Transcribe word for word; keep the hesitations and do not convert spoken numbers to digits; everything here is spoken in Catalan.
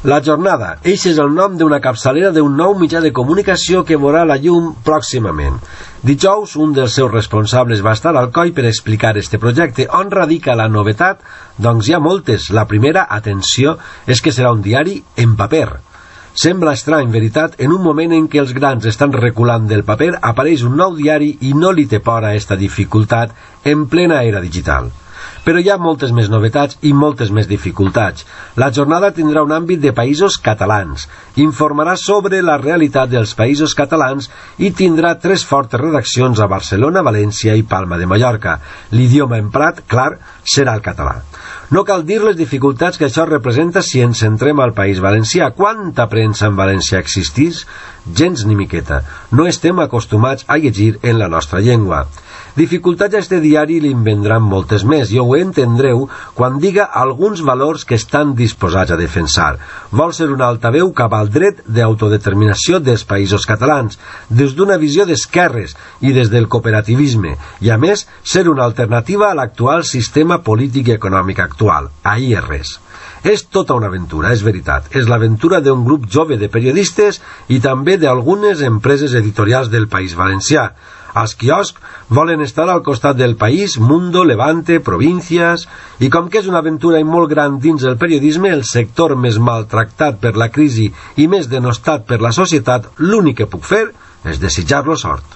La Jornada, eix és el nom d'una capçalera d'un nou mitjà de comunicació que veurà la llum pròximament. Dijous, un dels seus responsables va estar al coll per explicar este projecte. On radica la novetat? Doncs hi ha moltes. La primera, atenció, és que serà un diari en paper. Sembla estrany, veritat, en un moment en què els grans estan reculant del paper, apareix un nou diari i no li té por a esta dificultat en plena era digital. Però hi ha moltes més novetats i moltes més dificultats. La jornada tindrà un àmbit de països catalans, informarà sobre la realitat dels països catalans i tindrà tres fortes redaccions a Barcelona, València i Palma de Mallorca. L'idioma emprat, clar, serà el català. No cal dir les dificultats que això representa si ens centrem al País Valencià. Quanta premsa en valencià existís? Gens ni miqueta. No estem acostumats a llegir en la nostra llengua. Dificultats a este diari li en vendran moltes més, i ho entendreu quan diga alguns valors que estan disposats a defensar. Vol ser un altaveu cap al dret d'autodeterminació dels països catalans, des d'una visió d'esquerres i des del cooperativisme, i a més ser una alternativa a l'actual sistema polític i econòmic actual. Ahí és res. És tota una aventura, és veritat. És l'aventura d'un grup jove de periodistes i també d'algunes empreses editorials del País Valencià. Els quioscs volen estar al costat del país, Mundo, Levante, Províncias, i com que és una aventura molt gran dins el periodisme, el sector més maltractat per la crisi i més denostat per la societat, l'únic que puc fer és desitjar-lo sort.